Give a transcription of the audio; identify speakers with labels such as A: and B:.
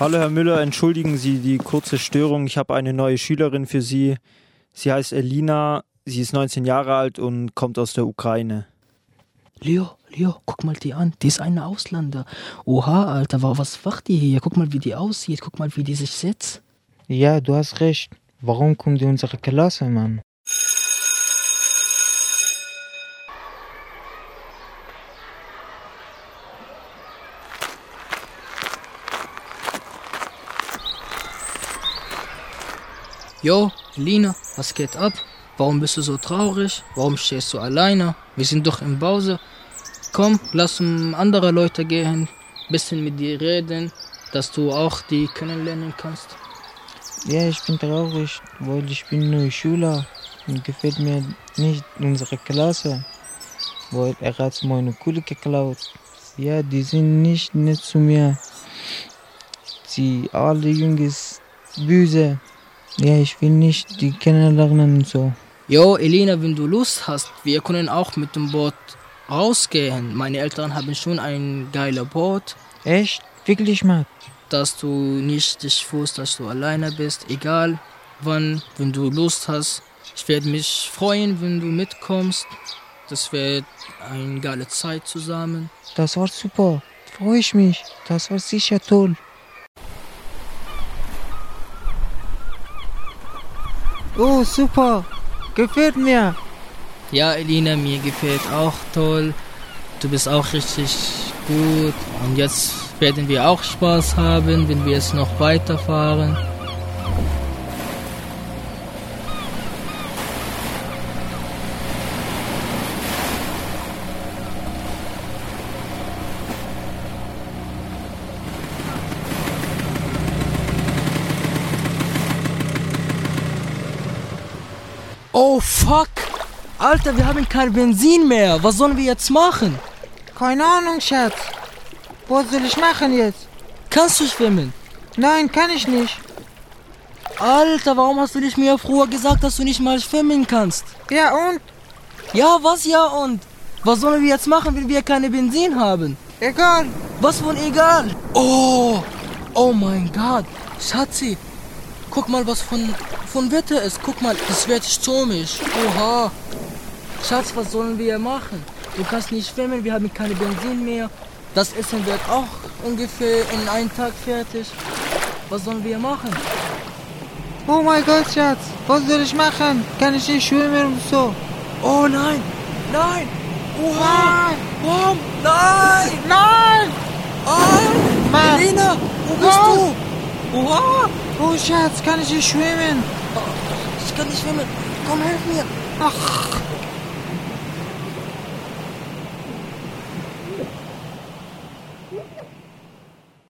A: Hallo Herr Müller, entschuldigen Sie die kurze Störung. Ich habe eine neue Schülerin für Sie. Sie heißt Elina, sie ist 19 Jahre alt und kommt aus der Ukraine.
B: Leo, guck mal die an. Die ist eine Ausländer. Oha, Alter, was macht die hier? Guck mal, wie die aussieht. Guck mal, wie die sich setzt.
C: Ja, du hast recht. Warum kommt die in unsere Klasse, Mann?
B: Jo, Elina, was geht ab? Warum bist du so traurig? Warum stehst du alleine? Wir sind doch in Pause. Komm, lass andere Leute gehen, bisschen mit dir reden, dass du auch die kennenlernen kannst.
C: Ja, ich bin traurig, weil ich bin neuer Schüler und gefällt mir nicht unsere Klasse, weil er hat meine Kohle geklaut. Ja, die sind nicht nett zu mir. Sie alle Jungs böse. Ja, ich will nicht die kennenlernen und so.
B: Jo, Elina, wenn du Lust hast, wir können auch mit dem Boot rausgehen. Meine Eltern haben schon ein geiles Boot,
C: Echt? Wirklich, Mann?
B: dass du nicht dich fühlst, dass du alleine bist. Egal wann, wenn du Lust hast. Ich werde mich freuen, wenn du mitkommst. Das wird eine geile Zeit zusammen.
C: Das war super. Freue ich mich. Das war sicher toll. Oh, super. Gefällt mir.
B: Ja, Elina, mir gefällt auch toll. Du bist auch richtig gut. Und jetzt werden wir auch Spaß haben, wenn wir es noch weiterfahren. Oh fuck! Alter, wir haben kein Benzin mehr. Was sollen wir jetzt machen?
C: Keine Ahnung, Schatz. Was soll ich machen jetzt?
B: Kannst du schwimmen?
C: Nein, kann ich nicht.
B: Alter, warum hast du nicht mir früher gesagt, dass du nicht mal schwimmen kannst?
C: Ja, und?
B: Ja, was ja und? Was sollen wir jetzt machen, wenn wir keine Benzin haben?
C: Egal.
B: Was von egal? Oh mein Gott. Schatzi, guck mal, was von Wetter ist. Guck mal, es wird stürmisch. Oha. Schatz, was sollen wir machen? Du kannst nicht schwimmen, wir haben keine Benzin mehr. Das Essen wird auch ungefähr in einem Tag fertig. Was sollen wir machen?
C: Oh mein Gott, Schatz. Was soll ich machen? Kann ich nicht schwimmen und so?
B: Oh nein, nein. Oha.
C: Nein.
B: Warum? Nein.
C: Nein.
B: Oh,
C: Mann.
B: Elina, wo bist du? Oha.
C: Oh, Schatz, kann ich nicht schwimmen?
B: Ich kann nicht schwimmen. Komm, hilf mir.
C: Ach.